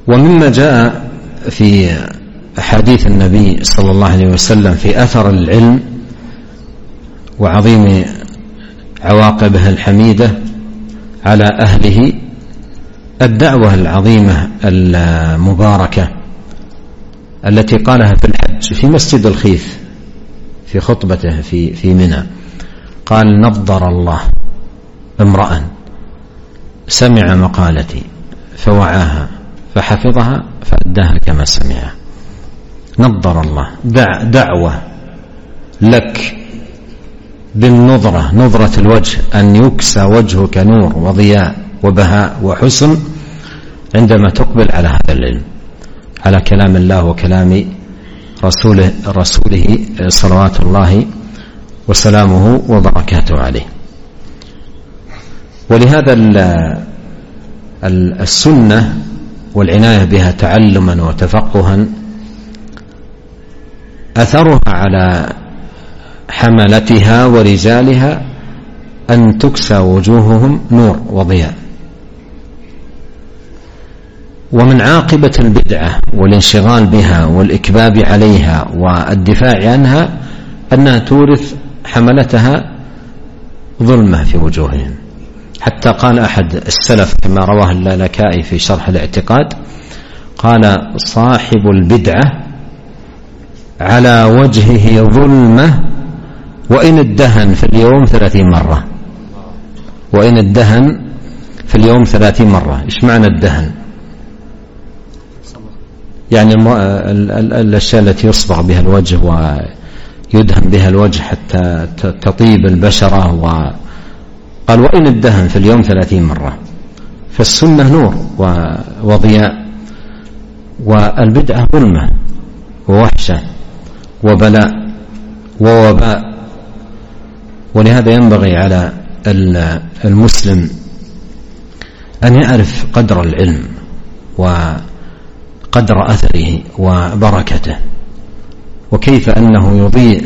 ومما جاء في أحاديث النبي صلى الله عليه وسلم في أثر العلم وعظيم عواقبه الحميدة على أهله الدعوة العظيمة المباركة التي قالها في الحج في مسجد الخيف في خطبته في منى، قال: نضر الله امرأ سمع مقالتي فوعاها فحفظها فأداها كما سمعها. نضر الله، دعوة لك بالنظرة، نظرة الوجه، أن يكسى وجهك نور وضياء وبهاء وحسن عندما تقبل على هذا العلم، على كلام الله وكلام رسوله صلوات الله وسلامه وبركاته عليه. ولهذا السنة والعناية بها تعلما وتفقها أثرها على حملتها ورجالها أن تكسى وجوههم نور وضياء. ومن عاقبة البدعة والانشغال بها والإكباب عليها والدفاع عنها أنها تورث حملتها ظلمة في وجوههم، حتى قال أحد السلف كما رواه اللالكائي في شرح الاعتقاد، قال: صاحب البدعة على وجهه ظلمة وإن ادهن في اليوم 30 مرة. وإن ادهن في اليوم 30 مرة. إيش معنى الدهن؟ يعني الأشياء التي يصبغ بها الوجه ويدهن بها الوجه حتى تطيب البشرة. وقال: وإن ادهن في اليوم 30 مرة. فالسنة نور وضياء، والبدعة ظلمة ووحشة وبلاء ووباء. ولهذا ينبغي على المسلم أن يعرف قدر العلم وقدر أثره وبركته، وكيف أنه يضيء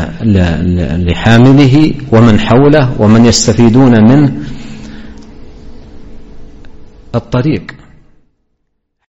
لحامله ومن حوله ومن يستفيدون منه الطريق.